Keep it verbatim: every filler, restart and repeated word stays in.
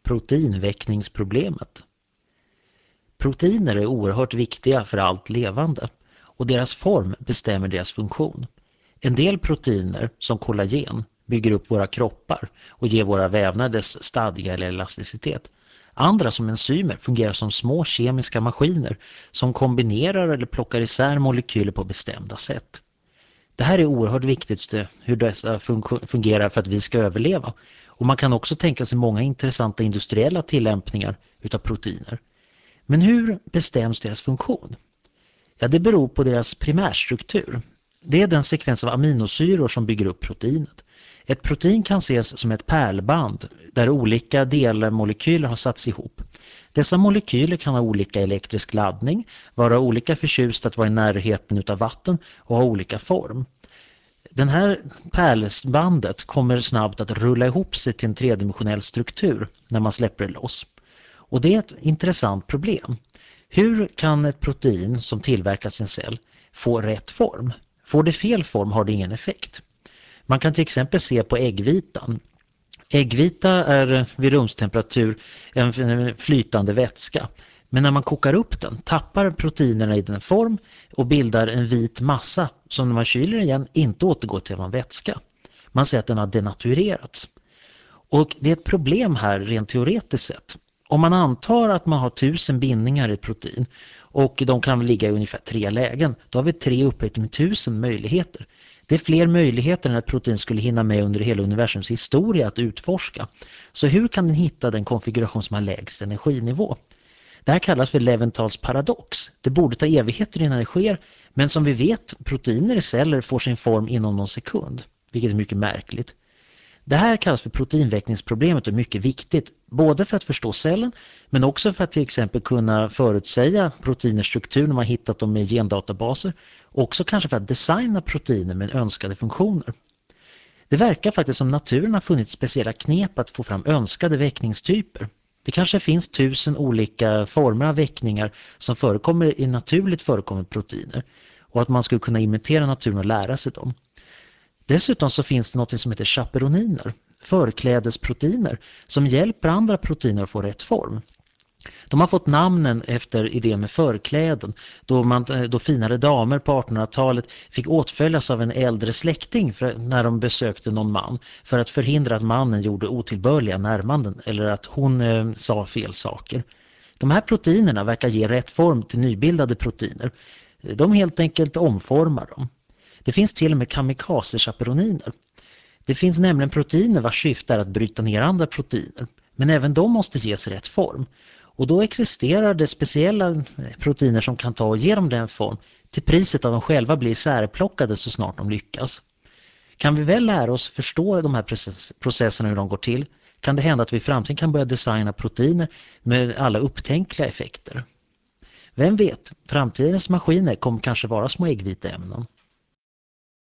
proteinväckningsproblemet. Proteiner är oerhört viktiga för allt levande och deras form bestämmer deras funktion. En del proteiner, som kollagen, bygger upp våra kroppar och ger våra vävnader dess stadga eller elasticitet. Andra, som enzymer, fungerar som små kemiska maskiner som kombinerar eller plockar isär molekyler på bestämda sätt. Det här är oerhört viktigt hur dessa fungerar för att vi ska överleva. Och man kan också tänka sig många intressanta industriella tillämpningar utav proteiner. Men hur bestäms deras funktion? Ja, det beror på deras primärstruktur. Det är den sekvens av aminosyror som bygger upp proteinet. Ett protein kan ses som ett pärlband där olika delmolekyler har satts ihop. Dessa molekyler kan ha olika elektrisk laddning, vara olika förtjust att vara i närheten av vatten och ha olika form. Den här pärlbandet kommer snabbt att rulla ihop sig till en tredimensionell struktur när man släpper det loss. Och det är ett intressant problem. Hur kan ett protein som tillverkas i en cell få rätt form? Får det fel form har det ingen effekt. Man kan till exempel se på äggvitan. Äggvita är vid rumstemperatur en flytande vätska. Men när man kokar upp den tappar proteinerna i den form och bildar en vit massa som när man kyler igen inte återgår till en vätska. Man säger att den har denaturerats. Och det är ett problem här rent teoretiskt sett. Om man antar att man har tusen bindningar i protein och de kan ligga i ungefär tre lägen, då har vi tre upphöjt med tusen möjligheter. Det är fler möjligheter än att protein skulle hinna med under hela universums historia att utforska. Så hur kan den hitta den konfiguration som har lägst energinivå? Det här kallas för Leventals paradox. Det borde ta evigheter innan det sker, men som vi vet, proteiner i celler får sin form inom någon sekund, vilket är mycket märkligt. Det här kallas för proteinväckningsproblemet och är mycket viktigt, både för att förstå cellen men också för att till exempel kunna förutsäga proteiners struktur när man hittat dem i gendatabaser och också kanske för att designa proteiner med önskade funktioner. Det verkar faktiskt som naturen har funnit speciella knep att få fram önskade väckningstyper. Det kanske finns tusen olika former av väckningar som förekommer i naturligt förekommande proteiner och att man skulle kunna imitera naturen och lära sig dem. Dessutom så finns det något som heter chaperoniner, förklädesproteiner, som hjälper andra proteiner att få rätt form. De har fått namnen efter idén med förkläden, då, man, då finare damer på artonhundratalet fick åtföljas av en äldre släkting för, när de besökte någon man för att förhindra att mannen gjorde otillbörliga närmanden eller att hon eh, sa fel saker. De här proteinerna verkar ge rätt form till nybildade proteiner. De helt enkelt omformar dem. Det finns till och med kamikaze-chaperoniner. Det finns nämligen proteiner vars syfte är att bryta ner andra proteiner. Men även de måste ges rätt form. Och då existerar det speciella proteiner som kan ta och ge dem den form till priset att de själva blir särplockade så snart de lyckas. Kan vi väl lära oss förstå de här process- processerna hur de går till, kan det hända att vi i framtiden kan börja designa proteiner med alla upptänkliga effekter. Vem vet, framtidens maskiner kommer kanske vara små äggvita ämnen.